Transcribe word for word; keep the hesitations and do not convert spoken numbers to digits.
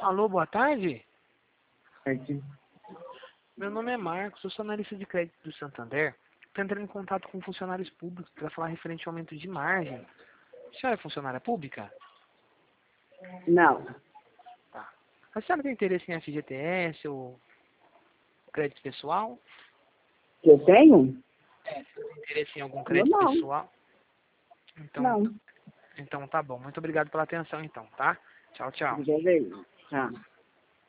Alô, boa tarde. Tarde. Meu nome é Marcos, eu sou analista de crédito do Santander. Estou entrando em contato com funcionários públicos para falar referente ao aumento de margem. A senhora é funcionária pública? Não. Tá. A senhora tem interesse em F G T S ou crédito pessoal? Que eu tenho? É, você tem interesse em algum Eu crédito não. pessoal? Então, Não. então tá bom. Muito obrigado pela atenção então, tá? Tchau, tchau. Já veio. Tá.